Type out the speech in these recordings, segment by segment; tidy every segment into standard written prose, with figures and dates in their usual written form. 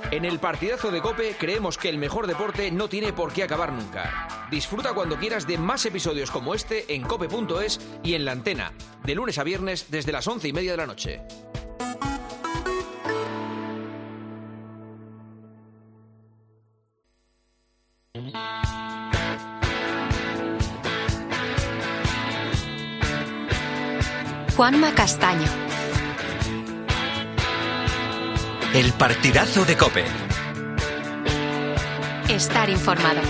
En el partidazo de COPE creemos que el mejor deporte no tiene por qué acabar nunca. Disfruta cuando quieras de más episodios como este en cope.es y en La Antena, de lunes a viernes desde las 11:30 de la noche. Juanma Castaño. El partidazo de COPE. Estar informado.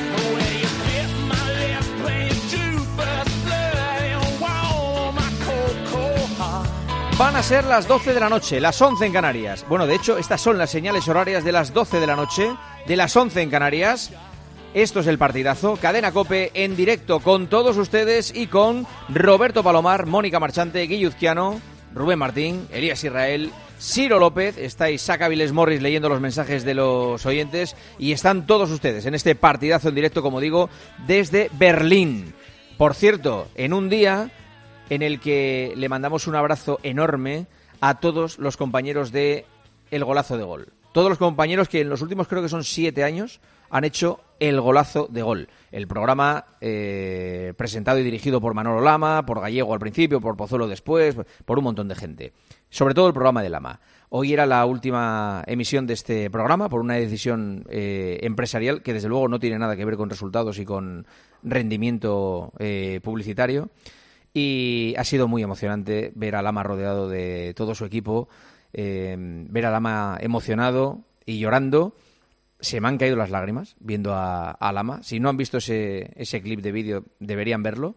Van a ser las 12 de la noche, las 11 en Canarias. Bueno, de hecho, estas son las señales horarias de las 12 de la noche, de las 11 en Canarias. Esto es el partidazo, Cadena COPE en directo con todos ustedes y con Roberto Palomar, Mónica Marchante, Guilluzquiano, Rubén Martín, Elías Israel, Ciro López. Estáis Saca Viles Morris leyendo los mensajes de los oyentes y están todos ustedes en este partidazo en directo, como digo, desde Berlín. Por cierto, en un día en el que le mandamos un abrazo enorme a todos los compañeros de El Golazo de Gol. Todos los compañeros que en los últimos, creo que son 7 años, han hecho El Golazo de Gol. El programa presentado y dirigido por Manolo Lama, por Gallego al principio, por Pozuelo después, por un montón de gente. Sobre todo el programa de Lama. Hoy era la última emisión de este programa por una decisión empresarial que desde luego no tiene nada que ver con resultados y con rendimiento publicitario. Y ha sido muy emocionante ver a Lama rodeado de todo su equipo, ver a Lama emocionado y llorando. Se me han caído las lágrimas viendo a Lama. Si no han visto ese clip de vídeo, deberían verlo.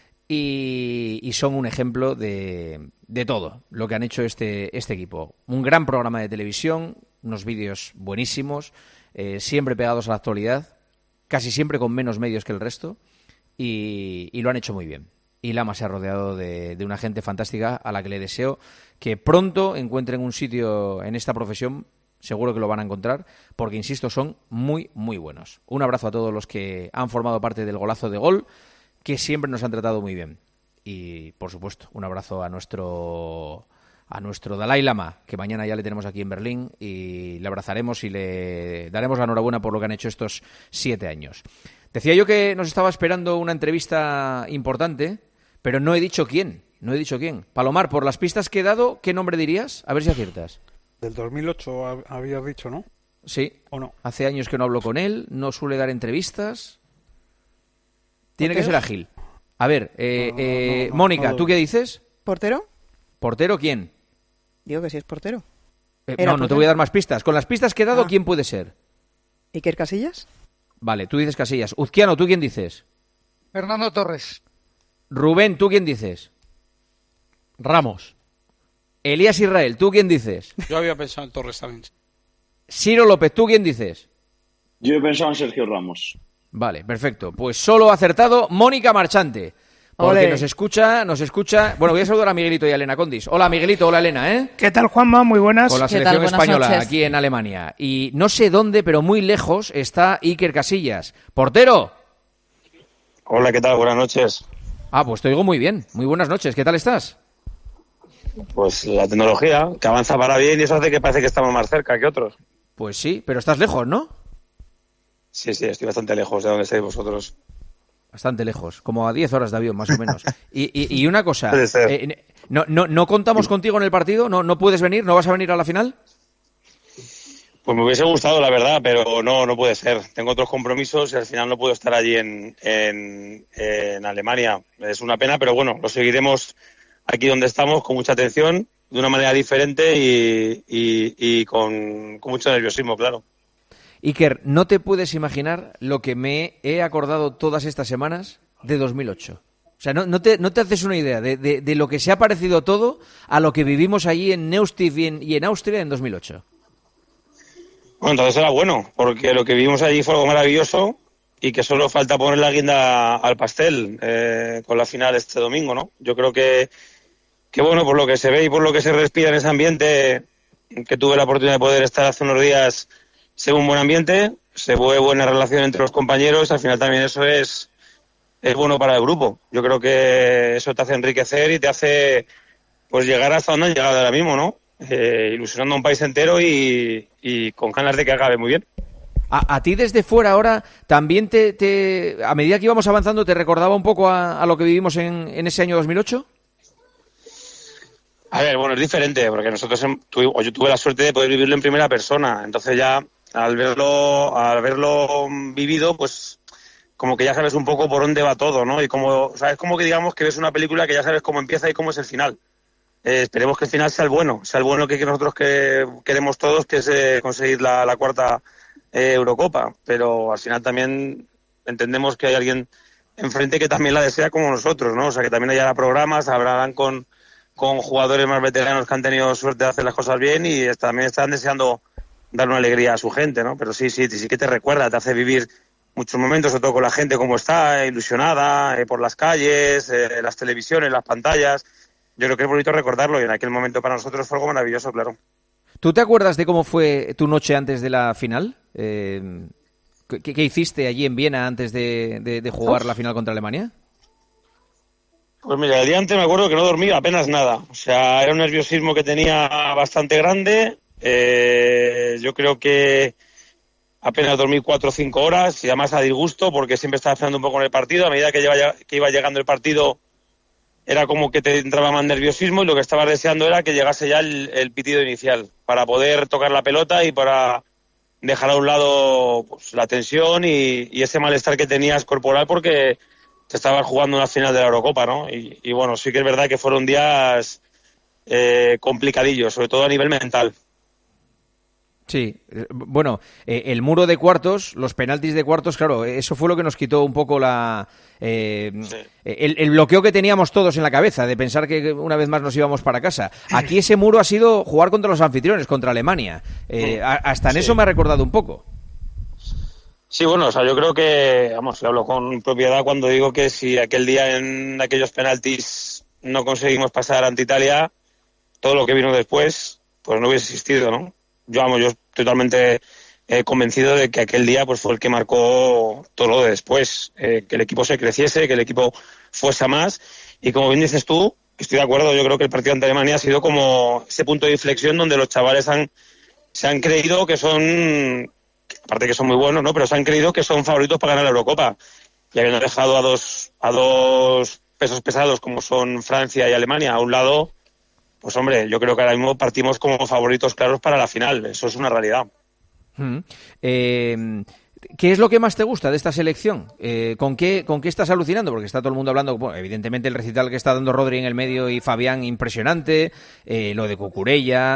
Y son un ejemplo de todo lo que han hecho este equipo. Un gran programa de televisión, unos vídeos buenísimos, siempre pegados a la actualidad, casi siempre con menos medios que el resto, y lo han hecho muy bien. Y Lama se ha rodeado de una gente fantástica a la que le deseo que pronto encuentren un sitio en esta profesión. Seguro que lo van a encontrar, porque, insisto, son muy, muy buenos. Un abrazo a todos los que han formado parte del Golazo de Gol, que siempre nos han tratado muy bien. Y, por supuesto, un abrazo a nuestro Dalai Lama, que mañana ya le tenemos aquí en Berlín, y le abrazaremos y le daremos la enhorabuena por lo que han hecho estos 7 años. Decía yo que nos estaba esperando una entrevista importante, pero no he dicho quién. Palomar, por las pistas que he dado, ¿qué nombre dirías? A ver si aciertas. Del 2008 habías dicho, ¿no? Sí. ¿O no? Hace años que no hablo con él, no suele dar entrevistas. Tiene que ser ágil. A ver, no, Mónica, ¿tú qué dices? ¿Portero? ¿Portero quién? Digo que sí es portero. No te voy a dar más pistas. Con las pistas que he dado, ¿quién puede ser? ¿Iker Casillas? Vale, tú dices Casillas. Uzquiano, ¿tú quién dices? Fernando Torres. Rubén, ¿tú quién dices? Ramos. Elías Israel, ¿tú quién dices? Yo había pensado en Torres también. Ciro López, ¿tú quién dices? Yo he pensado en Sergio Ramos. Vale, perfecto. Pues solo ha acertado Mónica Marchante. Porque nos escucha. Bueno, voy a saludar a Miguelito y a Elena Condis. Hola, Miguelito, hola, Elena, ¿eh? ¿Qué tal, Juanma? Muy buenas. Con la selección española aquí en Alemania. Y no sé dónde, pero muy lejos está Iker Casillas. ¡Portero! Hola, ¿qué tal? Buenas noches. Ah, pues te oigo muy bien. Muy buenas noches. ¿Qué tal estás? Pues la tecnología, que avanza para bien y eso hace que parece que estamos más cerca que otros. Pues sí, pero estás lejos, ¿no? Sí, estoy bastante lejos de donde estáis vosotros. Bastante lejos, como a 10 horas de avión, más o menos. Y una cosa, ¿no contamos contigo en el partido? ¿No puedes venir? ¿No vas a venir a la final? Pues me hubiese gustado, la verdad, pero no puede ser. Tengo otros compromisos y al final no puedo estar allí en Alemania. Es una pena, pero bueno, lo seguiremos aquí donde estamos con mucha atención, de una manera diferente y con mucho nerviosismo, claro. Iker, no te puedes imaginar lo que me he acordado todas estas semanas de 2008. O sea, no te haces una idea de lo que se ha parecido todo a lo que vivimos allí en Neustift y en Austria en 2008. Bueno, entonces era bueno, porque lo que vivimos allí fue algo maravilloso y que solo falta poner la guinda al pastel con la final este domingo, ¿no? Yo creo que bueno, por lo que se ve y por lo que se respira en ese ambiente, que tuve la oportunidad de poder estar hace unos días, se ve un buen ambiente, se ve buena relación entre los compañeros, al final también eso es bueno para el grupo. Yo creo que eso te hace enriquecer y te hace pues llegar hasta donde han llegado ahora mismo, ¿no? ilusionando a un país entero y con ganas de que acabe muy bien. A ti desde fuera ahora también a medida que íbamos avanzando, ¿te recordaba un poco a lo que vivimos en ese año 2008? A ver, bueno, es diferente, porque yo tuve la suerte de poder vivirlo en primera persona, entonces ya al verlo vivido, pues como que ya sabes un poco por dónde va todo, ¿no? Y como, sabes, como que digamos que ves una película que ya sabes cómo empieza y cómo es el final. Esperemos que el final sea el bueno que nosotros queremos todos, que es conseguir la cuarta Eurocopa, pero al final también entendemos que hay alguien enfrente que también la desea como nosotros, ¿no? O sea, que también haya programas, hablarán con jugadores más veteranos que han tenido suerte de hacer las cosas bien y también están deseando dar una alegría a su gente, ¿no? Pero sí que te recuerda, te hace vivir muchos momentos, sobre todo con la gente como está, ilusionada, por las calles, las televisiones, las pantallas. Yo creo que es bonito recordarlo y en aquel momento para nosotros fue algo maravilloso, claro. ¿Tú te acuerdas de cómo fue tu noche antes de la final? ¿Qué hiciste allí en Viena antes de jugar la final contra Alemania? Pues mira, el día antes me acuerdo que no dormí apenas nada. O sea, era un nerviosismo que tenía bastante grande. Yo creo que apenas dormí 4 o 5 horas y además a disgusto porque siempre estaba esperando un poco en el partido. A medida que iba llegando el partido era como que te entraba más nerviosismo y lo que estabas deseando era que llegase ya el pitido inicial para poder tocar la pelota y para dejar a un lado pues, la tensión y ese malestar que tenías corporal porque te estabas jugando una final de la Eurocopa, ¿no? Y bueno, sí que es verdad que fueron días complicadillos, sobre todo a nivel mental. Sí, bueno, el muro de cuartos, los penaltis de cuartos, claro, eso fue lo que nos quitó un poco el bloqueo que teníamos todos en la cabeza, de pensar que una vez más nos íbamos para casa. Aquí ese muro ha sido jugar contra los anfitriones, contra Alemania. Hasta en eso me ha recordado un poco. Sí, bueno, o sea, yo creo que, vamos, le hablo con propiedad cuando digo que si aquel día en aquellos penaltis no conseguimos pasar ante Italia, todo lo que vino después, pues no hubiese existido, ¿no? Yo estoy totalmente convencido de que aquel día pues fue el que marcó todo lo de después, que el equipo se creciese, que el equipo fuese a más y como bien dices tú, estoy de acuerdo, yo creo que el partido ante Alemania ha sido como ese punto de inflexión donde los chavales se han creído que son, aparte que son muy buenos, ¿no? Pero se han creído que son favoritos para ganar la Eurocopa y habiendo dejado a dos pesos pesados como son Francia y Alemania a un lado. Pues hombre, yo creo que ahora mismo partimos como favoritos claros para la final, eso es una realidad. ¿Qué es lo que más te gusta de esta selección? ¿Con qué estás alucinando? Porque está todo el mundo hablando, bueno, evidentemente el recital que está dando Rodri en el medio y Fabián, impresionante, lo de Cucurella,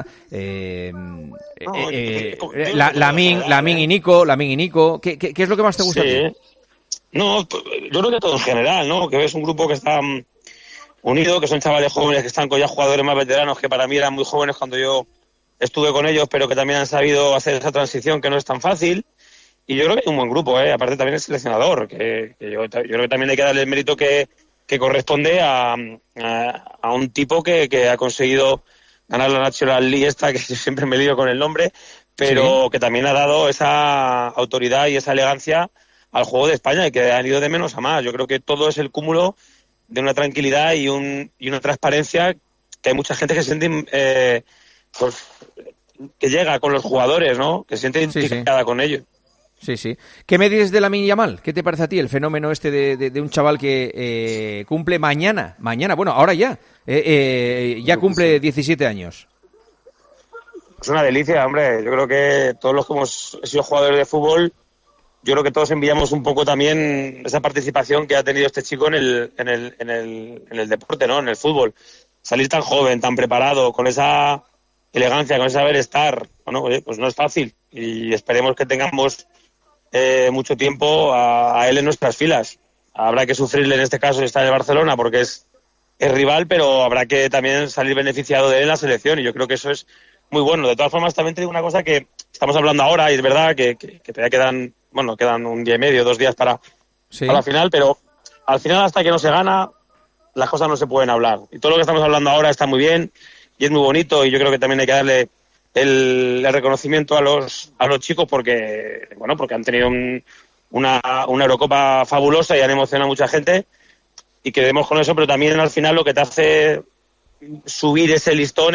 Lamine y Nico, ¿qué es lo que más te gusta a ti? No, yo creo que todo en general, ¿no? Que ves un grupo que está unido, que son chavales jóvenes que están con ya jugadores más veteranos que para mí eran muy jóvenes cuando yo estuve con ellos, pero que también han sabido hacer esa transición que no es tan fácil. Y yo creo que hay un buen grupo, aparte también el seleccionador, que yo creo que también hay que darle el mérito que corresponde a un tipo que ha conseguido ganar la National League esta, que yo siempre me lío con el nombre, pero que también ha dado esa autoridad y esa elegancia al juego de España y que han ido de menos a más. Yo creo que todo es el cúmulo de una tranquilidad y una transparencia que hay mucha gente que siente pues, que llega con los jugadores, ¿no? Que se siente identificada con ellos. Sí. ¿Qué me dices de Lamine Yamal? ¿Qué te parece a ti el fenómeno este de un chaval que cumple mañana, bueno, ahora ya cumple 17 años? Es una delicia, hombre. Yo creo que todos los que hemos sido jugadores de fútbol, yo creo que todos envidiamos un poco también esa participación que ha tenido este chico en el deporte, ¿no? En el fútbol. Salir tan joven, tan preparado, con esa elegancia, con ese saber estar, bueno, pues no es fácil. Y esperemos que tengamos mucho tiempo a él en nuestras filas. Habrá que sufrirle en este caso estar en Barcelona porque es rival, pero habrá que también salir beneficiado de él en la selección y yo creo que eso es muy bueno. De todas formas, también te digo una cosa que estamos hablando ahora y es verdad que todavía quedan un día y medio, 2 días para la final, pero al final hasta que no se gana las cosas no se pueden hablar. Y todo lo que estamos hablando ahora está muy bien y es muy bonito y yo creo que también hay que darle el reconocimiento a los chicos porque han tenido una Eurocopa fabulosa y han emocionado a mucha gente y quedemos con eso, pero también al final lo que te hace subir ese listón es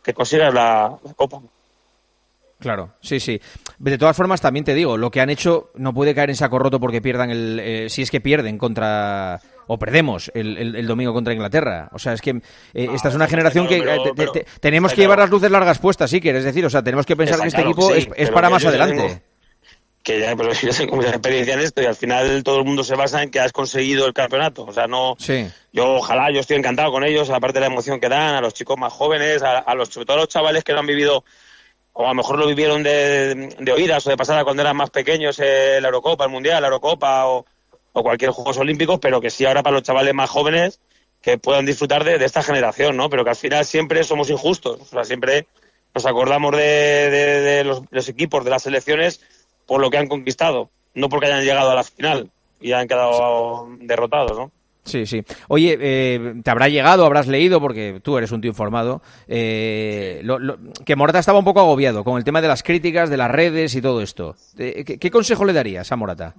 que consigas la Copa. Claro, sí. De todas formas, también te digo, lo que han hecho no puede caer en saco roto porque pierdan si es que pierden contra... o perdemos el domingo contra Inglaterra. O sea, es que esta es una generación que tenemos que llevar las luces largas puestas, sí, es decir, o sea, tenemos que pensar que este equipo es para más adelante. Que ya, pero yo tengo mucha experiencia en esto y al final todo el mundo se basa en que has conseguido el campeonato. O sea, no... Sí. Yo estoy encantado con ellos, aparte de la emoción que dan, a los chicos más jóvenes, sobre todo a los chavales que lo han vivido, o a lo mejor lo vivieron de oídas o de pasada cuando eran más pequeños, la Eurocopa, el Mundial, la Eurocopa o cualquier Juegos Olímpicos, pero que sí ahora para los chavales más jóvenes que puedan disfrutar de esta generación, ¿no? Pero que al final siempre somos injustos. O sea, siempre nos acordamos de los equipos, de las selecciones, por lo que han conquistado, no porque hayan llegado a la final y hayan quedado derrotados, ¿no? Sí. Oye, te habrá llegado, habrás leído, porque tú eres un tío informado, que Morata estaba un poco agobiado con el tema de las críticas, de las redes y todo esto. ¿Qué consejo le darías a Morata?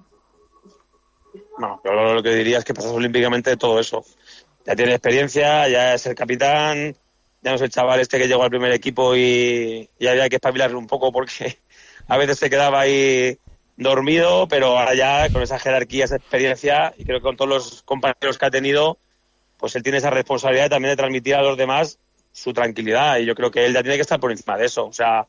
No, yo lo que diría es que pasas olímpicamente de todo eso. Ya tiene experiencia, ya es el capitán, ya no es el chaval este que llegó al primer equipo y había que espabilarle un poco porque a veces se quedaba ahí dormido, pero ahora ya con esa jerarquía, esa experiencia, y creo que con todos los compañeros que ha tenido, pues él tiene esa responsabilidad también de transmitir a los demás su tranquilidad, y yo creo que él ya tiene que estar por encima de eso. O sea,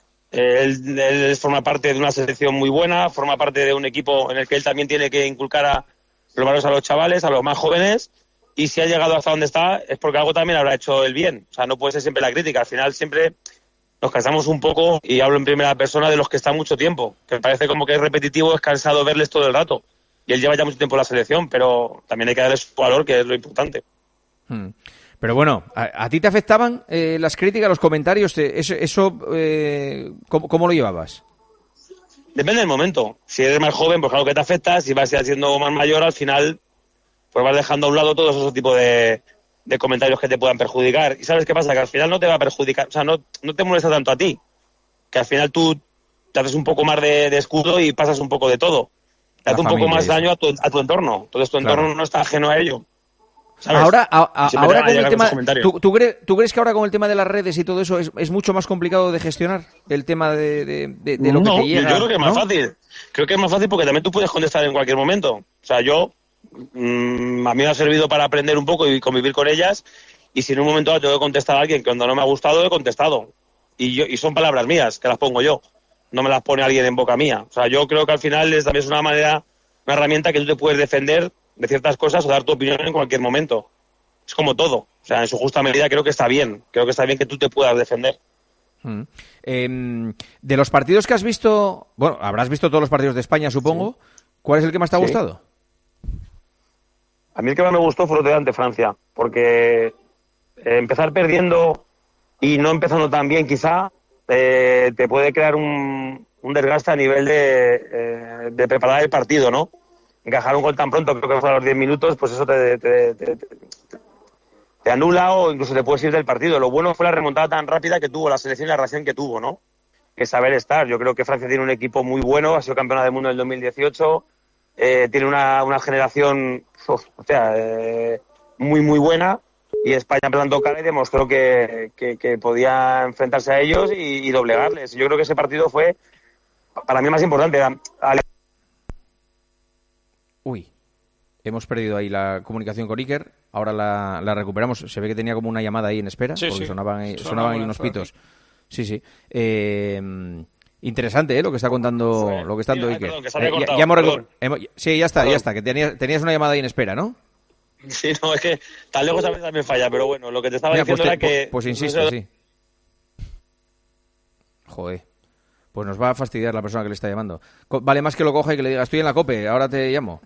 él forma parte de una selección muy buena, forma parte de un equipo en el que él también tiene que inculcar los valores a los chavales, a los más jóvenes, y si ha llegado hasta donde está es porque algo también habrá hecho el bien. O sea, no puede ser siempre la crítica, al final siempre nos cansamos un poco, y hablo en primera persona de los que están mucho tiempo, que parece como que es repetitivo, es cansado verles todo el rato, y él lleva ya mucho tiempo en la selección, pero también hay que darle su valor, que es lo importante. Pero bueno, ¿a ti te afectaban las críticas, los comentarios? ¿Cómo lo llevabas? Depende del momento. Si eres más joven, pues claro que te afecta. Si vas siendo más mayor, al final pues vas dejando a un lado todos esos tipos de comentarios que te puedan perjudicar. ¿Y sabes qué pasa? Que al final no te va a perjudicar, o sea, no te molesta tanto a ti. Que al final tú te haces un poco más de escudo y pasas un poco de todo. Te hace un poco más daño a tu entorno. Entonces tu entorno no está ajeno a ello. ¿Sabes? Ahora con el tema, ¿tú crees que ahora con el tema de las redes y todo eso es mucho más complicado de gestionar el tema de lo que te llega? Yo creo que es más fácil. Creo que es más fácil porque también tú puedes contestar en cualquier momento. O sea, a mí me ha servido para aprender un poco y convivir con ellas, y si en un momento dado tengo que contestar a alguien que cuando no me ha gustado, he contestado. Y son palabras mías, que las pongo yo. No me las pone alguien en boca mía. O sea, yo creo que al final también es una herramienta que tú te puedes defender de ciertas cosas o dar tu opinión en cualquier momento. Es como todo. O sea, en su justa medida creo que está bien. Creo que está bien que tú te puedas defender. De los partidos que has visto, bueno, habrás visto todos los partidos de España, supongo. Sí. ¿Cuál es el que más te ha gustado? A mí el que más me gustó fue el de ante Francia, porque empezar perdiendo y no empezando tan bien quizá te puede crear un desgaste a nivel de preparar el partido, ¿no? Encajar un gol tan pronto, creo que fue a los 10 minutos, pues eso te anula o incluso te puedes ir del partido. Lo bueno fue la remontada tan rápida que tuvo la selección y la reacción que tuvo, ¿no? Que saber estar. Yo creo que Francia tiene un equipo muy bueno, ha sido campeona del mundo en el 2018, tiene una generación muy, muy buena, y España plantó cara y demostró que podía enfrentarse a ellos y doblegarles. Yo creo que ese partido fue, para mí, más importante. Uy, hemos perdido ahí la comunicación con Iker. Ahora la recuperamos. Se ve que tenía como una llamada ahí en espera, porque sí. Sonaban ahí unos pitos. Sí. Interesante, lo que está contando, sí. Lo que está dando Iker. Sí, ya está, que tenías una llamada ahí en espera, ¿no? Sí, no, es que tan lejos a veces también falla, pero bueno, lo que te estaba diciendo era que... Pues insisto, sí. Joder. Pues nos va a fastidiar la persona que le está llamando. Vale más que lo coja y que le diga, estoy en la COPE, ahora te llamo.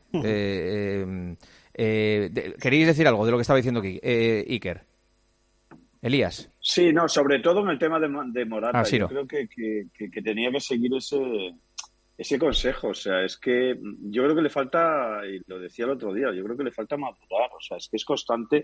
¿Queréis decir algo de lo que estaba diciendo aquí, Iker? Elías. Sí, no, sobre todo en el tema de Morata. Sí, yo creo que tenía que seguir ese consejo. O sea, es que yo creo que le falta, y lo decía el otro día, yo creo que le falta madurar. O sea, es que es constante,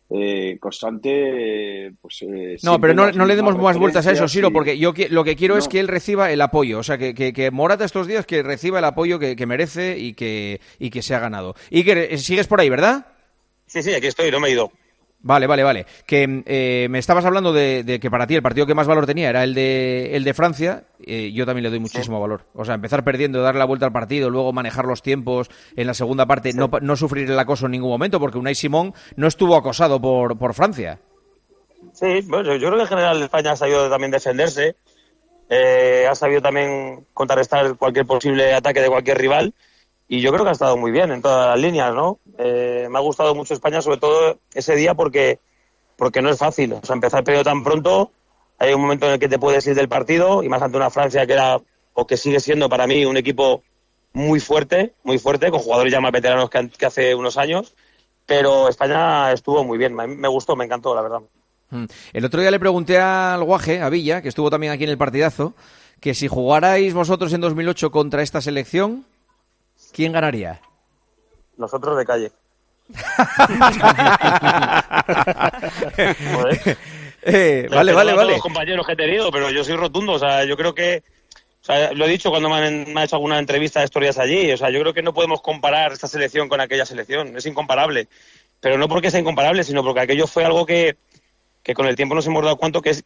pues... no, pero no le demos más vueltas a eso, Siro, porque yo lo que quiero es que él reciba el apoyo. O sea, que Morata estos días que reciba el apoyo que merece y que se ha ganado. Iker, sigues por ahí, ¿verdad? Sí, aquí estoy, no me he ido. Vale. Que me estabas hablando de que para ti el partido que más valor tenía era el de Francia. Yo también le doy muchísimo valor. O sea, empezar perdiendo, darle la vuelta al partido, luego manejar los tiempos en la segunda parte, no sufrir el acoso en ningún momento, porque Unai Simón no estuvo acosado por Francia. Sí, bueno, yo creo que en general España ha sabido también defenderse, ha sabido también contrarrestar cualquier posible ataque de cualquier rival. Y yo creo que ha estado muy bien en todas las líneas, ¿no? Me ha gustado mucho España, sobre todo ese día, porque no es fácil. O sea, empezar el periodo tan pronto, hay un momento en el que te puedes ir del partido, y más ante una Francia que era, o que sigue siendo para mí, un equipo muy fuerte, con jugadores ya más veteranos que hace unos años. Pero España estuvo muy bien, me gustó, me encantó, la verdad. El otro día le pregunté al Guaje, a Villa, que estuvo también aquí en el partidazo, que si jugarais vosotros en 2008 contra esta selección, ¿quién ganaría? Nosotros de calle. Vale. Los compañeros que he tenido, pero yo soy rotundo. O sea, yo creo que, o sea, lo he dicho cuando me ha hecho alguna entrevista de estos días allí. O sea, yo creo que no podemos comparar esta selección con aquella selección. Es incomparable. Pero no porque sea incomparable, sino porque aquello fue algo que con el tiempo nos hemos dado cuenta que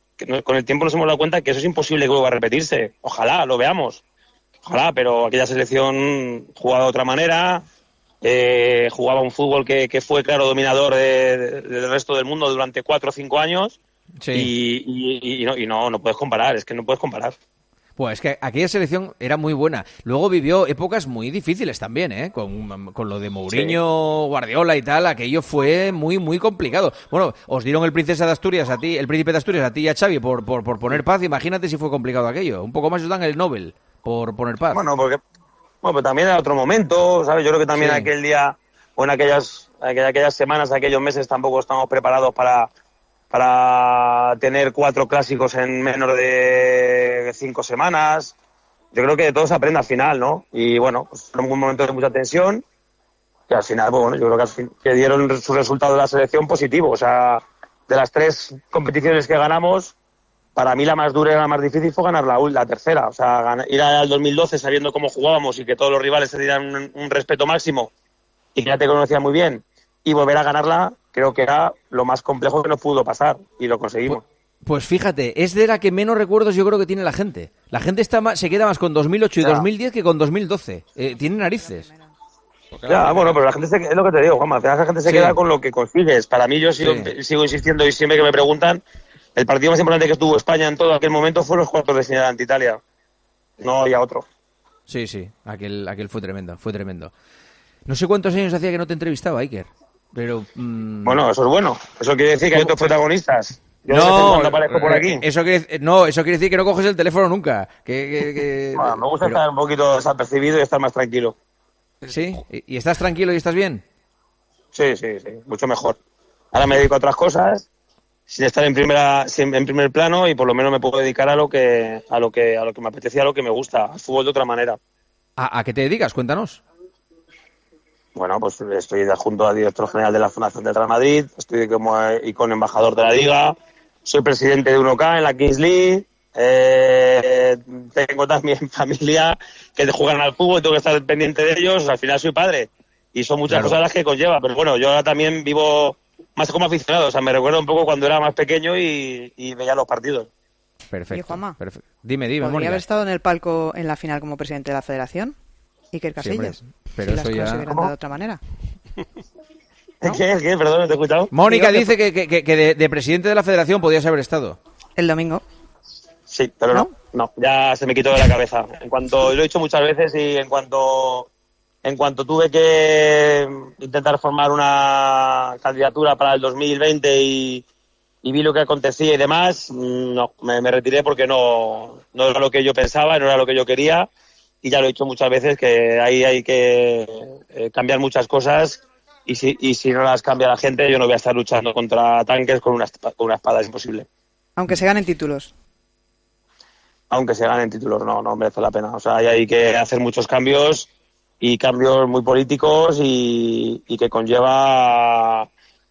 eso es imposible que vuelva a repetirse. Ojalá lo veamos. Ojalá, pero aquella selección jugaba de otra manera, jugaba un fútbol que fue, claro, dominador del resto del mundo durante 4 o 5 años. Sí. Y no puedes comparar, es que no puedes comparar. Pues es que aquella selección era muy buena. Luego vivió épocas muy difíciles también, ¿eh? Con lo de Mourinho, Guardiola y tal, aquello fue muy, muy complicado. Bueno, os dieron el Príncipe de Asturias a ti y a Xavi por poner paz. Imagínate si fue complicado aquello. Un poco más os dan el Nobel por poner paz. Bueno, pues también era otro momento, ¿sabes? Yo creo que también aquel día, o en aquellas semanas, aquellos meses, tampoco estamos preparados para tener 4 clásicos en menos de 5 semanas. Yo creo que de todo se aprende al final, ¿no? Y bueno, pues fue un momento de mucha tensión, que al final, pues, bueno, yo creo que dieron su resultado de la selección positivo. O sea, de las 3 competiciones que ganamos, para mí la más dura y la más difícil fue ganar la tercera. O sea, ir al 2012 sabiendo cómo jugábamos y que todos los rivales te dieran un respeto máximo y que ya te conocían muy bien, y volver a ganarla, creo que era lo más complejo que nos pudo pasar, y lo conseguimos. Pues fíjate, es de la que menos recuerdos yo creo que tiene la gente. La gente se queda más con 2008 y 2010 que con 2012. Tiene narices. Ya, bueno, pero la gente es lo que te digo, Juanma, la gente se queda con lo que consigues. Para mí, yo sigo insistiendo, y siempre que me preguntan, el partido más importante que tuvo España en todo aquel momento fue los cuartos de final ante Italia. No había otro. Sí, aquel fue tremendo. No sé cuántos años hacía que no te entrevistaba, Iker. Pero bueno, eso es bueno. Eso quiere decir que hay otros protagonistas. Yo cuando aparezco por aquí. Eso quiere decir que no coges el teléfono nunca. Bueno, me gusta estar un poquito desapercibido y estar más tranquilo. ¿Sí? ¿Y estás tranquilo y estás bien? Sí, mucho mejor. Ahora me dedico a otras cosas, sin estar en primer plano, y por lo menos me puedo dedicar a lo que me apetece, a lo que me gusta, al fútbol de otra manera. ¿A qué te dedicas? Cuéntanos. Bueno, pues estoy adjunto a director general de la Fundación del Real Madrid, estoy como icono embajador de la Liga, soy presidente de 1K en la Kings League, tengo también familia que juegan al fútbol y tengo que estar pendiente de ellos. Al final soy padre y son muchas cosas las que conlleva, pero bueno, yo ahora también vivo más como aficionado. O sea, me recuerdo un poco cuando era más pequeño y veía los partidos. Perfecto. Oye, Juanma, dime, ¿podría Mónica haber estado en el palco en la final como presidente de la Federación? Iker Casillas. Sí, pero si eso las cosas ya... se hubieran dado de otra manera. ¿No? ¿Qué? Perdón, no te he escuchado. Mónica dice que de presidente de la Federación podías haber estado. El domingo. Sí, pero no, ya se me quitó de la cabeza. Lo he dicho muchas veces, y en cuanto tuve que intentar formar una candidatura para el 2020 y vi lo que acontecía y demás, no, me retiré porque no era lo que yo pensaba, no era lo que yo quería, y ya lo he dicho muchas veces que ahí hay que cambiar muchas cosas, y si no las cambia la gente, yo no voy a estar luchando contra tanques con una espada, es imposible. Aunque se ganen títulos. Aunque se ganen títulos, no merece la pena. O sea, hay que hacer muchos cambios, y cambios muy políticos, y que conlleva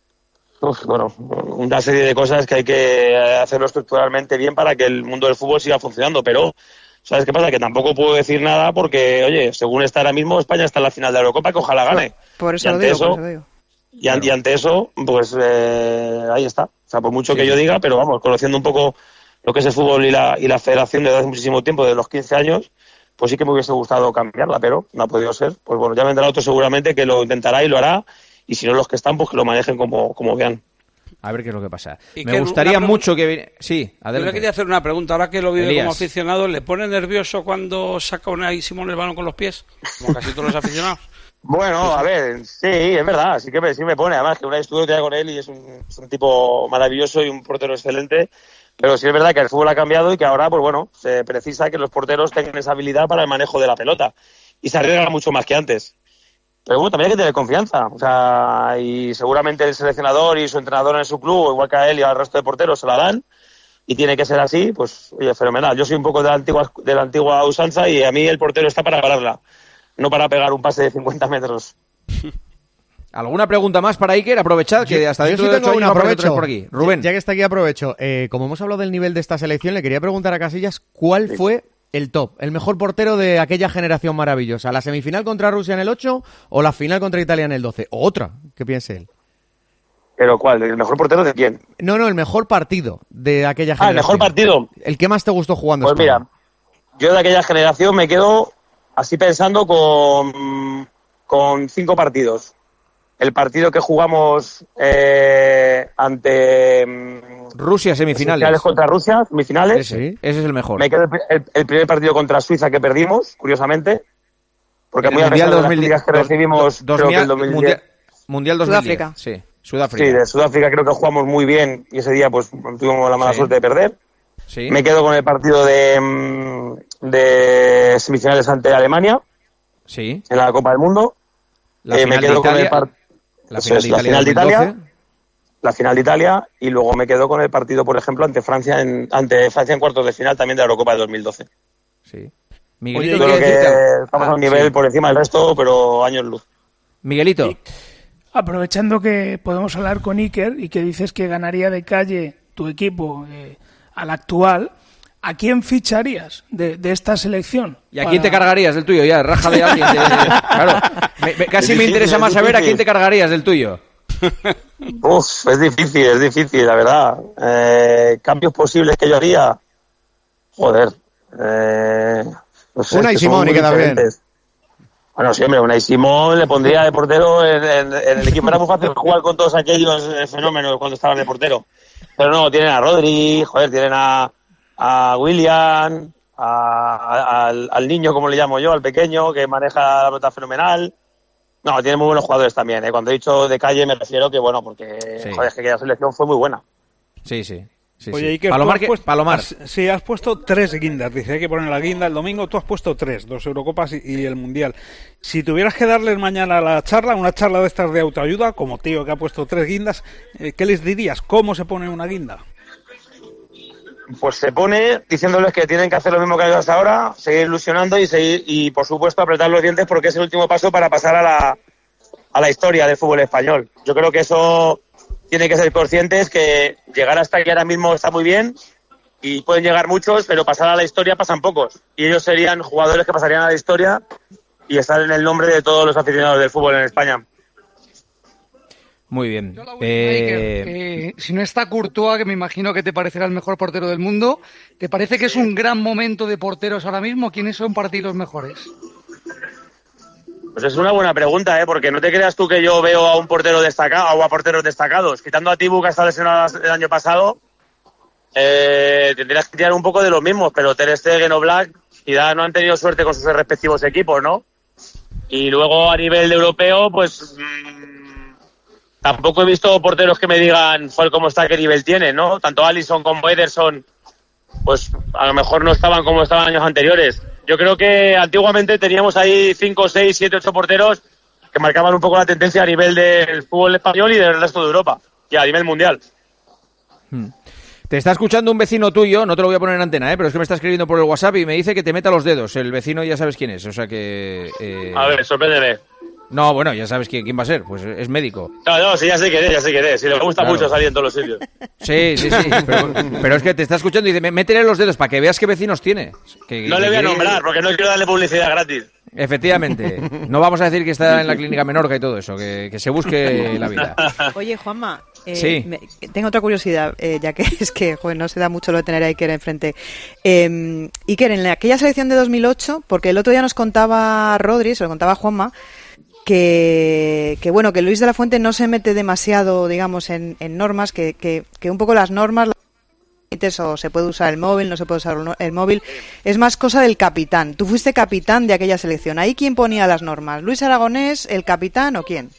una serie de cosas que hay que hacerlo estructuralmente bien para que el mundo del fútbol siga funcionando. Pero, ¿sabes qué pasa? Que tampoco puedo decir nada porque, oye, según está ahora mismo, España está en la final de la Eurocopa, que ojalá gane. Por eso lo digo. Y ante eso, pues ahí está. O sea, por mucho que yo diga, pero vamos, conociendo un poco lo que es el fútbol y la federación desde hace muchísimo tiempo, de los 15 años, pues sí que me hubiese gustado cambiarla, pero no ha podido ser. Pues bueno, ya vendrá otro seguramente que lo intentará y lo hará, y si no los que están, pues que lo manejen como vean. A ver qué es lo que pasa. Y Me que gustaría una mucho que... Sí, Yo adelante. le quería hacer una pregunta. Ahora que lo vive Elías. como aficionado, ¿le pone nervioso cuando saca Unai Simón el balón con los pies? Como casi todos los aficionados. Bueno, a ver, sí, es verdad, sí me pone. Además, que una vez estuve con él y es un tipo maravilloso y un portero excelente. Pero sí es verdad que el fútbol ha cambiado y que ahora, pues bueno, se precisa que los porteros tengan esa habilidad para el manejo de la pelota. Y se arriesga mucho más que antes. Pero bueno, también hay que tener confianza. O sea, y seguramente el seleccionador y su entrenador en su club, igual que a él y al resto de porteros, se la dan. Y tiene que ser así, pues, oye, fenomenal. Yo soy un poco de la antigua usanza y a mí el portero está para pararla, no para pegar un pase de 50 metros. ¿Alguna pregunta más para Iker? Aprovechad que hasta dentro sí de tengo 8 una, años aprovecho. por aquí. Rubén. Ya que está aquí, aprovecho. Como hemos hablado del nivel de esta selección, le quería preguntar a Casillas cuál fue el top, el mejor portero de aquella generación maravillosa. ¿La semifinal contra Rusia en el 8 o la final contra Italia en el 12? O otra, que piense él. ¿Pero cuál? ¿El mejor portero de quién? No, el mejor partido de aquella generación. El mejor partido. ¿El que más te gustó jugando? Pues España? mira, yo de aquella generación me quedo así pensando con 5 partidos. El partido que jugamos ante Rusia, semifinales. Contra Rusia, semifinales. Ese es el mejor. Me quedo el primer partido contra Suiza que perdimos, curiosamente. Porque el muy a Mundial pesar de las 2010 críticas que recibimos, creo que el 2010. Mundial 2010. Sudáfrica. Sí, Sudáfrica. Sí, de Sudáfrica creo que jugamos muy bien y ese día pues tuvimos la mala suerte de perder. Sí. Me quedo con el partido de semifinales ante Alemania. Sí. En la Copa del Mundo. La final me quedo de Italia, con la final de Italia, la final de Italia y luego me quedo con el partido, por ejemplo, ante Francia en cuartos de final también de la Eurocopa de 2012. Sí. Miguelito, yo creo que estamos a un nivel por encima del resto, pero años luz. Miguelito. Y, aprovechando que podemos hablar con Iker y que dices que ganaría de calle tu equipo al actual, ¿a quién ficharías de esta selección? ¿Y a quién te cargarías del tuyo? Ya, raja de alguien. Claro, casi me interesa más saber a quién te cargarías del tuyo. Uf, es difícil, la verdad. Cambios posibles que yo haría. Joder. No sé, Unai Simón y queda bien. Bueno, sí, hombre, Unai Simón le pondría de portero en el equipo. Era muy fácil jugar con todos aquellos fenómenos cuando estaban de portero. Pero no, tienen a Rodri, tienen a William, al niño, como le llamo yo, al pequeño, que maneja la pelota fenomenal. No, tiene muy buenos jugadores también. Cuando he dicho de calle me refiero que, bueno, porque es que aquella selección fue muy buena. Sí. Oye, Iker, Palomar. Sí, has puesto 3 guindas. Dice, hay que poner la guinda el domingo. Tú has puesto 3, 2 Eurocopas y el Mundial. Si tuvieras que darles mañana una charla de estas de autoayuda, como tío que ha puesto 3 guindas, ¿qué les dirías? ¿Cómo se pone una guinda? Pues se pone diciéndoles que tienen que hacer lo mismo que han hecho hasta ahora, seguir ilusionando y por supuesto apretar los dientes porque es el último paso para pasar a la historia del fútbol español. Yo creo que eso tiene que ser conscientes, que llegar hasta aquí ahora mismo está muy bien y pueden llegar muchos, pero pasar a la historia pasan pocos. Y ellos serían jugadores que pasarían a la historia y estar en el nombre de todos los aficionados del fútbol en España. Muy bien. Si no está Courtois, que me imagino que te parecerá el mejor portero del mundo, ¿te parece que es un gran momento de porteros ahora mismo? ¿Quiénes son para ti los mejores? Pues es una buena pregunta, porque no te creas tú que yo veo a un portero destacado o a porteros destacados. Quitando a Tibu, que ha estado lesionado el año pasado, tendrías que tirar un poco de los mismos, pero Ter Stegen o Black quizá no han tenido suerte con sus respectivos equipos, ¿no? Y luego a nivel de europeo, pues tampoco he visto porteros que me digan cómo está, qué nivel tiene, ¿no? Tanto Alisson como Ederson, pues a lo mejor no estaban como estaban años anteriores. Yo creo que antiguamente teníamos ahí 5, 6, 7, 8 porteros que marcaban un poco la tendencia a nivel del fútbol español y del resto de Europa, y a nivel mundial. Te está escuchando un vecino tuyo, no te lo voy a poner en antena, pero es que me está escribiendo por el WhatsApp y me dice que te meta los dedos. El vecino ya sabes quién es, o sea que... A ver, sorpréndeme. No, bueno, ya sabes quién va a ser, pues es médico. No, sí, ya sé quién es, sí, le gusta mucho salir en todos los sitios. Sí, pero es que te está escuchando y dice, métele los dedos para que veas qué vecinos tiene. No le voy a nombrar, porque no quiero darle publicidad gratis. Efectivamente. No vamos a decir que está en la clínica Menorca y todo eso, que se busque la vida. Oye, Juanma, sí. Tengo otra curiosidad, ya que es que no se da mucho lo de tener a Iker enfrente. Iker, en aquella selección de 2008, porque el otro día nos contaba Rodri, se lo contaba Juanma, que Luis de la Fuente no se mete demasiado, digamos, en normas, que un poco las normas, o se puede usar el móvil, no se puede usar el móvil, es más cosa del capitán. Tú fuiste capitán de aquella selección. ¿Ahí quién ponía las normas? ¿Luis Aragonés, el capitán o quién?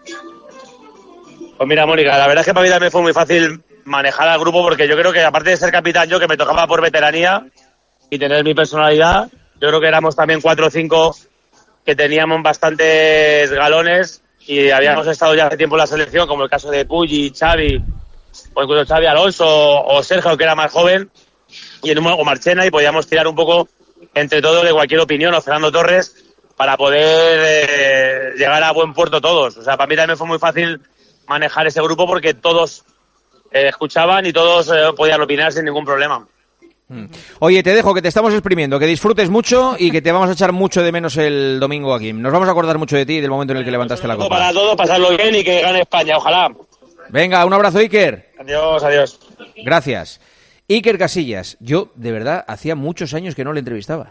Pues mira, Mónica, la verdad es que para mí también fue muy fácil manejar al grupo, porque yo creo que aparte de ser capitán yo, que me tocaba por veteranía y tener mi personalidad, yo creo que éramos también 4 o 5 que teníamos bastantes galones y habíamos estado ya hace tiempo en la selección, como el caso de Pulli, Xavi, o incluso Xavi Alonso o Sergio, que era más joven, o Marchena, y podíamos tirar un poco entre todos de cualquier opinión, o Fernando Torres, para poder llegar a buen puerto todos. O sea, para mí también fue muy fácil manejar ese grupo porque todos escuchaban y todos podían opinar sin ningún problema. Oye, te dejo, que te estamos exprimiendo, que disfrutes mucho y que te vamos a echar mucho de menos el domingo aquí. Nos vamos a acordar mucho de ti y del momento en el que levantaste la copa. Para todos, pasarlo bien y que gane España, ojalá. Venga, un abrazo, Iker. Adiós. Gracias. Iker Casillas, yo de verdad hacía muchos años que no le entrevistaba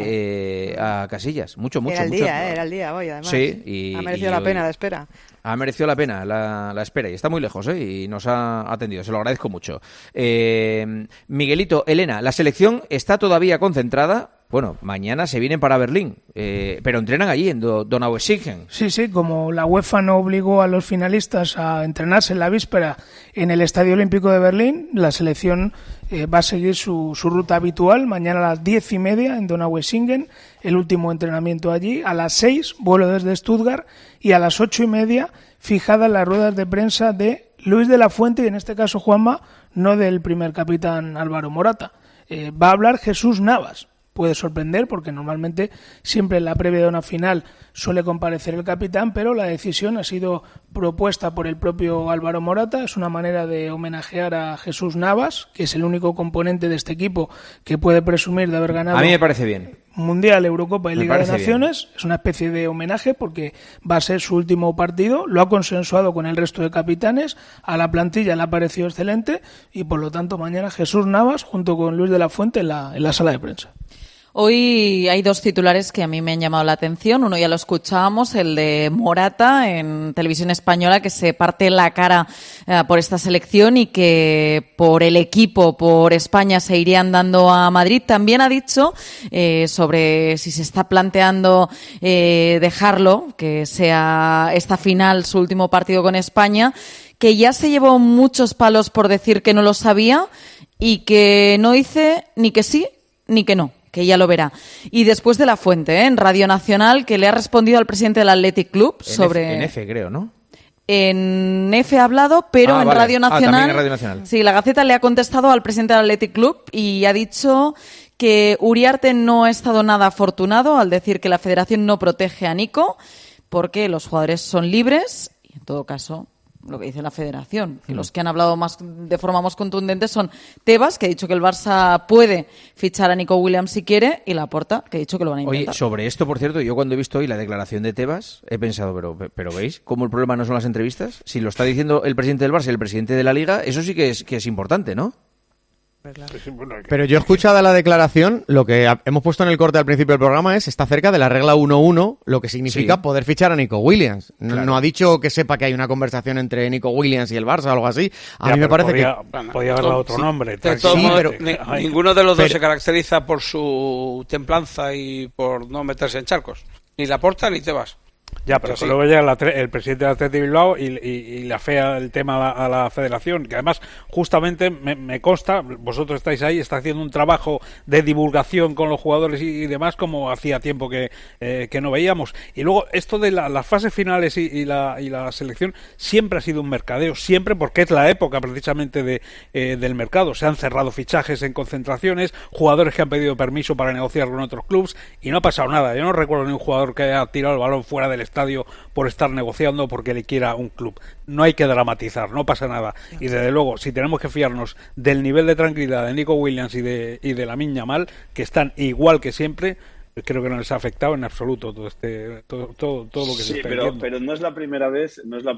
a Casillas, mucho. Era el día hoy, además. Sí, ha merecido la pena la espera. Ha merecido la pena la espera y está muy lejos, y nos ha atendido, se lo agradezco mucho. Miguelito, Elena, la selección está todavía concentrada. Bueno, mañana se vienen para Berlín, pero entrenan allí en Donaueschingen. Sí, como la UEFA no obligó a los finalistas a entrenarse en la víspera en el Estadio Olímpico de Berlín, la selección va a seguir su ruta habitual. Mañana a las 10:30 en Donaueschingen, el último entrenamiento allí. A las 6, vuelo desde Stuttgart, y a las 8:30, fijadas las ruedas de prensa de Luis de la Fuente, y en este caso, Juanma, no del primer capitán Álvaro Morata. Va a hablar Jesús Navas. Puede sorprender porque normalmente siempre en la previa de una final suele comparecer el capitán, pero la decisión ha sido propuesta por el propio Álvaro Morata. Es una manera de homenajear a Jesús Navas, que es el único componente de este equipo que puede presumir de haber ganado. A mí me parece bien. Mundial, Eurocopa y Liga de Naciones. Bien. Es una especie de homenaje porque va a ser su último partido. Lo ha consensuado con el resto de capitanes. A la plantilla le ha parecido excelente y por lo tanto mañana Jesús Navas junto con Luis de la Fuente en la sala de prensa. Hoy hay 2 titulares que a mí me han llamado la atención. Uno ya lo escuchábamos, el de Morata en Televisión Española, que se parte la cara por esta selección y que por el equipo, por España, se irían dando a Madrid. También ha dicho sobre si se está planteando dejarlo, que sea esta final su último partido con España, que ya se llevó muchos palos por decir que no lo sabía y que no dice ni que sí ni que no, que ya lo verá. Y después de la Fuente, en Radio Nacional, que le ha respondido al presidente del Athletic Club sobre... En F, creo, ¿no? En F ha hablado, pero en vale. Radio Nacional... También en Radio Nacional. Sí, la Gaceta le ha contestado al presidente del Athletic Club y ha dicho que Uriarte no ha estado nada afortunado al decir que la federación no protege a Nico porque los jugadores son libres y, en todo caso, lo que dice la federación. Que los que han hablado de forma más contundente son Tebas, que ha dicho que el Barça puede fichar a Nico Williams si quiere, y Laporta, que ha dicho que lo van a intentar. Oye, sobre esto, por cierto, yo cuando he visto hoy la declaración de Tebas, he pensado, pero ¿veis cómo el problema no son las entrevistas? Si lo está diciendo el presidente del Barça y el presidente de la Liga, eso sí que es importante, ¿no? Pero yo he escuchado la declaración, lo que hemos puesto en el corte al principio del programa está cerca de la regla 1-1, lo que significa poder fichar a Nico Williams. Claro. No ha dicho que sepa que hay una conversación entre Nico Williams y el Barça o algo así. A mí me parece podía haber dado otro nombre. Ninguno de los dos se caracteriza por su templanza y por no meterse en charcos. Ni Laporta ni Tebas. Ya, pero luego llega el presidente del Athletic Bilbao y le afea el tema a la federación, que además justamente me consta, vosotros estáis ahí, está haciendo un trabajo de divulgación con los jugadores y demás, como hacía tiempo que no veíamos. Y luego esto de las fases finales y la selección siempre ha sido un mercadeo, siempre, porque es la época precisamente del mercado. Se han cerrado fichajes en concentraciones, jugadores que han pedido permiso para negociar con otros clubes y no ha pasado nada. Yo no recuerdo ni un jugador que haya tirado el balón fuera del estadio por estar negociando porque le quiera un club. No hay que dramatizar, no pasa nada. Y desde luego, si tenemos que fiarnos del nivel de tranquilidad de Nico Williams y de Lamine Yamal, que están igual que siempre, creo que no les ha afectado en absoluto todo lo que se está viendo. Pero no es la primera vez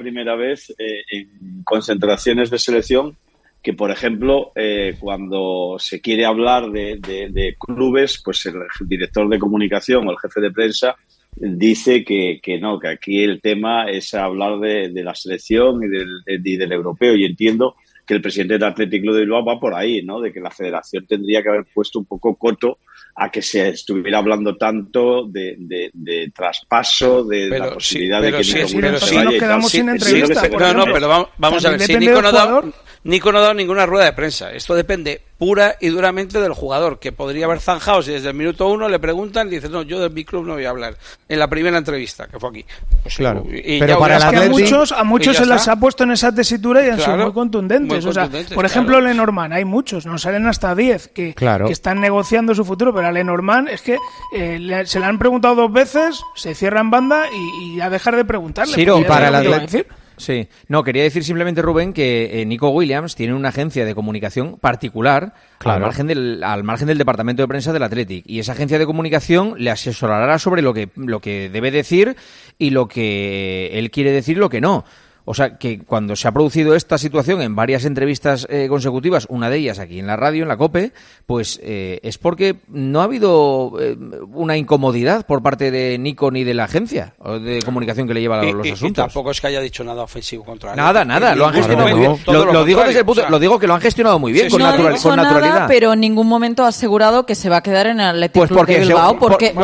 en concentraciones de selección que, por ejemplo, cuando se quiere hablar de clubes, pues el director de comunicación o el jefe de prensa dice que no, que aquí el tema es hablar de la selección y del europeo. Y entiendo que el presidente del Athletic Club de Bilbao va por ahí, ¿no? De que la federación tendría que haber puesto un poco coto a que se estuviera hablando tanto de traspaso, de la posibilidad de que nos quedamos sin entrevista. Pero vamos a ver, si Nico no ha dado ninguna rueda de prensa. Esto depende pura y duramente del jugador, que podría haber zanjado si desde el minuto 1 le preguntan y dice, no, yo de mi club no voy a hablar. En la primera entrevista, que fue aquí. Pues, claro. Pero para el Athletic, a muchos se les ha puesto en esa tesitura y han sido muy contundentes. Por ejemplo, Lenormand, hay muchos, nos salen hasta 10 que están negociando su futuro, pero a Lenormand es que se le han preguntado 2 veces, se cierra en banda y a dejar de preguntarle. Sí, y para el Athletic. Sí, no, quería decir simplemente, Rubén, que Nico Williams tiene una agencia de comunicación particular al margen del departamento de prensa del Athletic, y esa agencia de comunicación le asesorará sobre lo que debe decir y lo que él quiere decir y lo que no. O sea, que cuando se ha producido esta situación en varias entrevistas consecutivas, una de ellas aquí en la radio, en la COPE, pues es porque no ha habido una incomodidad por parte de Nico ni de la agencia de comunicación que le lleva los asuntos. Y tampoco es que haya dicho nada ofensivo contra él. Nada, lo han gestionado muy bien. Lo digo desde el punto, lo digo que lo han gestionado muy bien, con naturalidad. Nada, pero en ningún momento ha asegurado que se va a quedar en el Athletic Club de Bilbao, porque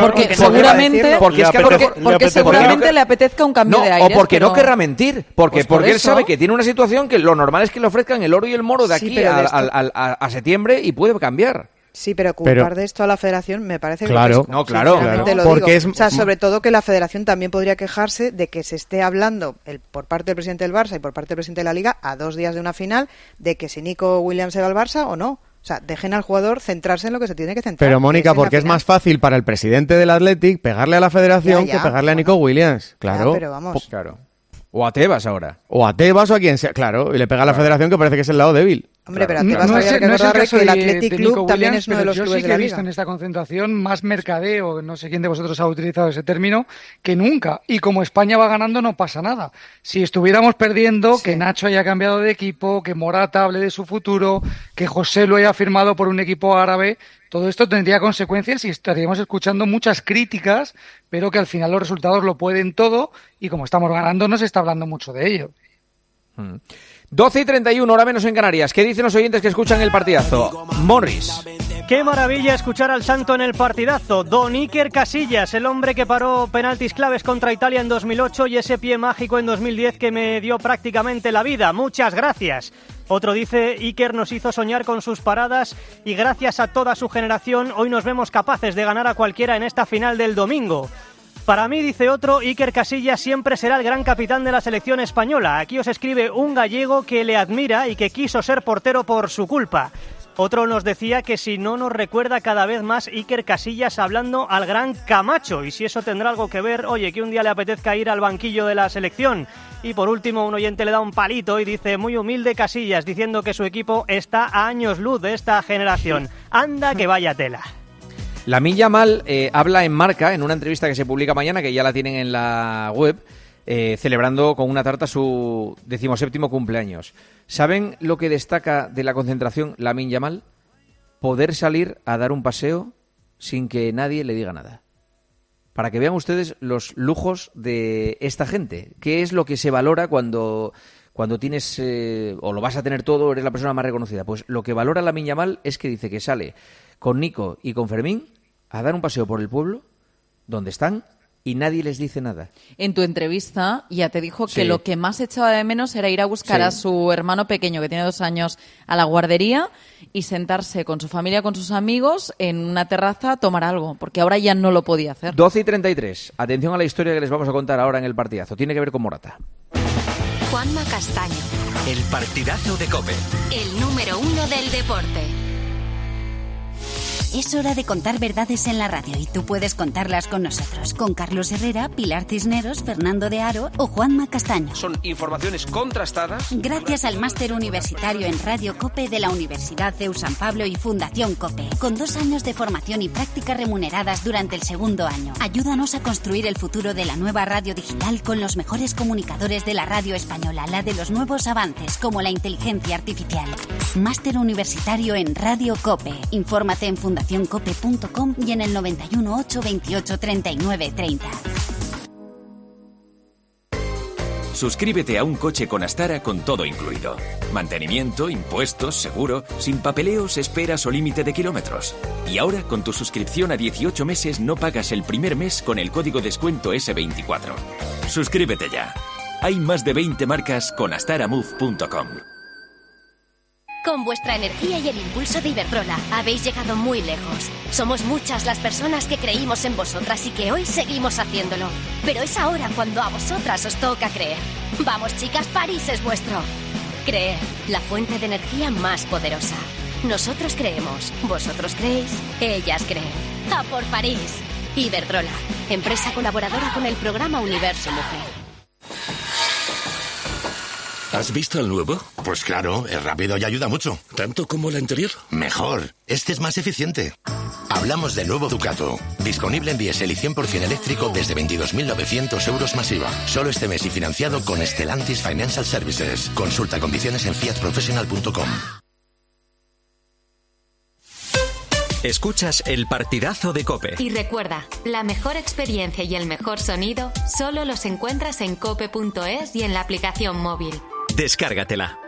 seguramente le apetezca un cambio de aires. O porque no querrá mentir. Porque él sabe que tiene una situación que lo normal es que le ofrezcan el oro y el moro de aquí a septiembre y puede cambiar. Sí, pero culpar de esto a la Federación me parece claro, que no, claro. Porque o sea, sobre todo que la Federación también podría quejarse de que se esté hablando por parte del presidente del Barça y por parte del presidente de la Liga a 2 días de una final de que si Nico Williams se va al Barça o no. O sea, dejen al jugador centrarse en lo que se tiene que centrar. Pero, Mónica, porque es más fácil para el presidente del Athletic pegarle a la Federación que pegarle a Nico Williams. Claro. Pero vamos. Claro. O a Tebas ahora. O a Tebas o a quien sea, claro. Y le pega a la Federación, que parece que es el lado débil. Hombre, pero a Tebas habría que recordarle que el Athletic Club también es uno de los clubes de la Liga. Yo sí que he visto en esta concentración más mercadeo, no sé quién de vosotros ha utilizado ese término, que nunca. Y como España va ganando, no pasa nada. Si estuviéramos perdiendo, que Nacho haya cambiado de equipo, que Morata hable de su futuro, que José lo haya firmado por un equipo árabe, todo esto tendría consecuencias y estaríamos escuchando muchas críticas, pero que al final los resultados lo pueden todo y como estamos ganando no se está hablando mucho de ello. 12:31, hora menos en Canarias. ¿Qué dicen los oyentes que escuchan el partidazo? Morris. Qué maravilla escuchar al santo en el partidazo. Don Iker Casillas, el hombre que paró penaltis claves contra Italia en 2008 y ese pie mágico en 2010 que me dio prácticamente la vida. Muchas gracias. Otro dice, Iker nos hizo soñar con sus paradas y gracias a toda su generación hoy nos vemos capaces de ganar a cualquiera en esta final del domingo. Para mí, dice otro, Iker Casillas siempre será el gran capitán de la selección española. Aquí os escribe un gallego que le admira y que quiso ser portero por su culpa. Otro nos decía que si no nos recuerda cada vez más Iker Casillas hablando al gran Camacho. Y si eso tendrá algo que ver, oye, que un día le apetezca ir al banquillo de la selección. Y por último, un oyente le da un palito y dice, muy humilde Casillas, diciendo que su equipo está a años luz de esta generación. Anda que vaya tela. Lamine Yamal habla en Marca, en una entrevista que se publica mañana, que ya la tienen en la web, celebrando con una tarta su 17º cumpleaños. ¿Saben lo que destaca de la concentración Lamine Yamal? Poder salir a dar un paseo sin que nadie le diga nada. Para que vean ustedes los lujos de esta gente. ¿Qué es lo que se valora cuando tienes, o lo vas a tener todo, eres la persona más reconocida? Pues lo que valora Lamine Yamal es que dice que sale con Nico y con Fermín a dar un paseo por el pueblo, donde están, y nadie les dice nada. En tu entrevista ya te dijo que lo que más echaba de menos era ir a buscar a su hermano pequeño, que tiene 2 años, a la guardería y sentarse con su familia, con sus amigos, en una terraza a tomar algo, porque ahora ya no lo podía hacer. 12:33. Atención a la historia que les vamos a contar ahora en el partidazo. Tiene que ver con Morata. Juanma Castaño. El partidazo de COPE. El número 1 del deporte. Es hora de contar verdades en la radio y tú puedes contarlas con nosotros, con Carlos Herrera, Pilar Cisneros, Fernando de Aro o Juanma Castaño. Son informaciones contrastadas. Gracias al máster universitario en Radio COPE de la Universidad CEU San Pablo y Fundación COPE, con 2 años de formación y prácticas remuneradas durante el segundo año. Ayúdanos a construir el futuro de la nueva radio digital con los mejores comunicadores de la radio española, la de los nuevos avances como la inteligencia artificial. Máster universitario en Radio COPE. Infórmate en fundacioncope.com y en el 91 828 39 30. Suscríbete a un coche con Astara con todo incluido. Mantenimiento, impuestos, seguro, sin papeleos, esperas o límite de kilómetros. Y ahora, con tu suscripción a 18 meses, no pagas el primer mes con el código descuento S24. Suscríbete ya. Hay más de 20 marcas con astaramove.com. Con vuestra energía y el impulso de Iberdrola habéis llegado muy lejos. Somos muchas las personas que creímos en vosotras y que hoy seguimos haciéndolo. Pero es ahora cuando a vosotras os toca creer. Vamos, chicas, París es vuestro. Creer, la fuente de energía más poderosa. Nosotros creemos, vosotros creéis, ellas creen. ¡A por París! Iberdrola, empresa colaboradora con el programa Universo Mujer. ¿Has visto el nuevo? Pues claro, es rápido y ayuda mucho. ¿Tanto como el anterior? Mejor. Este es más eficiente. Hablamos del nuevo Ducato. Disponible en diésel y 100% eléctrico desde 22.900 euros más IVA. Solo este mes y financiado con Stellantis Financial Services. Consulta condiciones en fiatprofessional.com. Escuchas el partidazo de COPE. Y recuerda, la mejor experiencia y el mejor sonido solo los encuentras en cope.es y en la aplicación móvil. Descárgatela.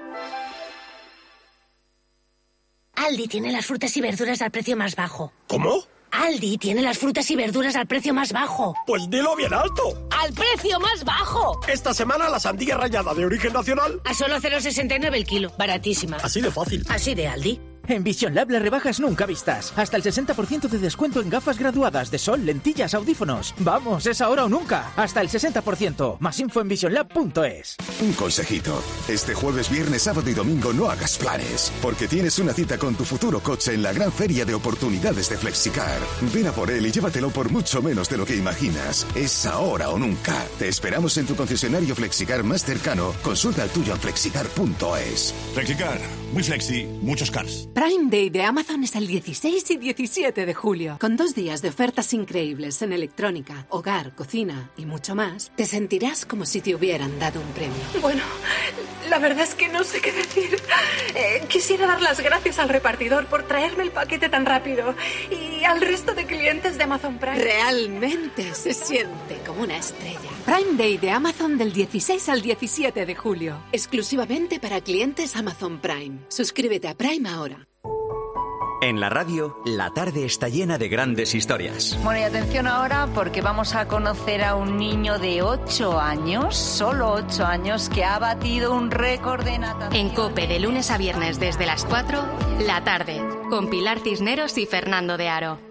Aldi tiene las frutas y verduras al precio más bajo. ¿Cómo? Aldi tiene las frutas y verduras al precio más bajo. Pues dilo bien alto. ¡Al precio más bajo! Esta semana la sandía rallada de origen nacional A solo 0,69 el kilo. Baratísima. Así de fácil. Así de Aldi. En Vision Lab las rebajas nunca vistas. Hasta el 60% de descuento en gafas graduadas de sol, lentillas, audífonos. Vamos, es ahora o nunca. Hasta el 60%. Más info en visionlab.es. Un consejito. Este jueves, viernes, sábado y domingo no hagas planes, porque tienes una cita con tu futuro coche en la gran feria de oportunidades de Flexicar. Ven a por él y llévatelo por mucho menos de lo que imaginas. Es ahora o nunca. Te esperamos en tu concesionario Flexicar más cercano. Consulta el tuyo en flexicar.es. Flexicar. Muy flexi. Muchos cars. Prime Day de Amazon es el 16 y 17 de julio. Con 2 días de ofertas increíbles en electrónica, hogar, cocina y mucho más, te sentirás como si te hubieran dado un premio. Bueno, la verdad es que no sé qué decir. Quisiera dar las gracias al repartidor por traerme el paquete tan rápido y al resto de clientes de Amazon Prime. Realmente se siente como una estrella. Prime Day de Amazon del 16 al 17 de julio. Exclusivamente para clientes Amazon Prime. Suscríbete a Prime ahora. En la radio, la tarde está llena de grandes historias. Bueno, y atención ahora porque vamos a conocer a un niño de 8 años, solo 8 años, que ha batido un récord de natación. En COPE, de lunes a viernes desde las 4, la tarde, con Pilar Cisneros y Fernando de Aro.